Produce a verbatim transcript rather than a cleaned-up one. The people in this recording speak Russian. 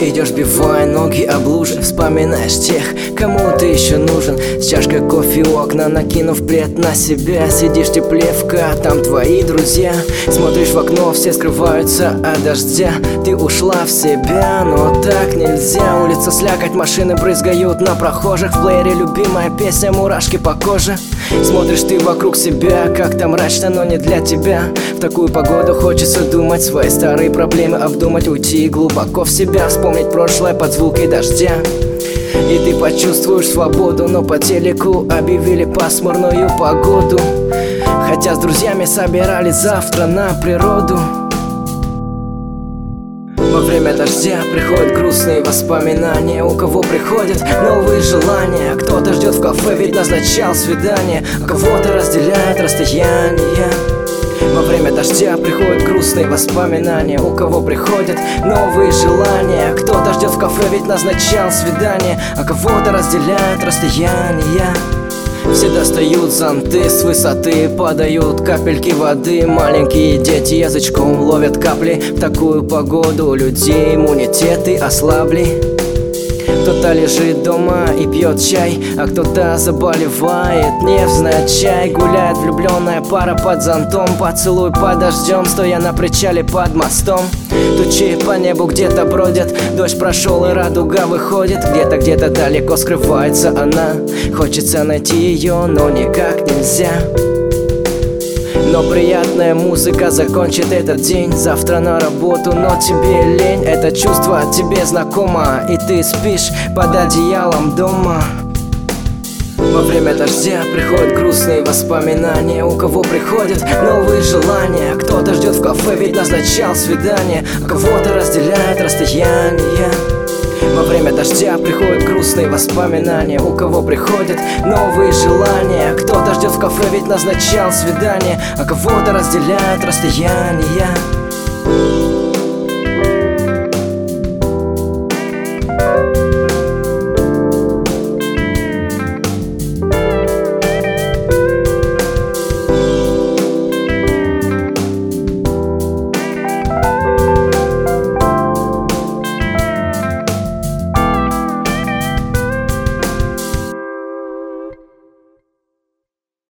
Идешь, бивая ноги об лужи, вспоминаешь тех, кому ты еще нужен. С чашкой кофе у окна, накинув плед на себя, сидишь теплевка, там твои друзья. Смотришь в окно, все скрываются от дождя. Ты ушла в себя, но так нельзя. Улица слякоть, машины брызгают на прохожих. В плеере любимая песня, мурашки по коже. Смотришь ты вокруг себя, как-то мрачно, но не для тебя. В такую погоду хочется думать, свои старые проблемы обдумать, уйти глубоко в себя, вспомнить прошлое под звуки дождя. И ты почувствуешь свободу, но по телеку объявили пасмурную погоду, хотя с друзьями собирались завтра на природу. Во время дождя приходят грустные воспоминания. У кого приходят новые желания. Кто-то ждет в кафе, ведь назначал свидание, а кого-то разделяет расстояние. Во время дождя приходят грустные воспоминания. У кого приходят новые желания. Кто-то ждет в кафе, ведь назначал свидание, а кого-то разделяет расстояние. Все достают зонты, с высоты падают капельки воды. Маленькие дети язычком ловят капли. В такую погоду у людей иммунитеты ослабли. Кто-то лежит дома и пьет чай, а кто-то заболевает невзначай. Гуляет влюбленная пара под зонтом, поцелуй под дождем, стоя на причале под мостом. Тучи по небу где-то бродят, дождь прошел и радуга выходит. Где-то, где-то далеко скрывается она. Хочется найти ее, но никак нельзя. Но приятная музыка закончит этот день. Завтра на работу, но тебе лень. Это чувство тебе знакомо, и ты спишь под одеялом дома. Во время дождя приходят грустные воспоминания. У кого приходят новые желания. Кто-то ждет в кафе, ведь назначал свидание, а кого-то разделяет расстояние. Во время дождя приходят грустные воспоминания. У кого приходят новые желания. Кто-то ждет в кафе, ведь назначал свидание, а кого-то разделяет расстояние.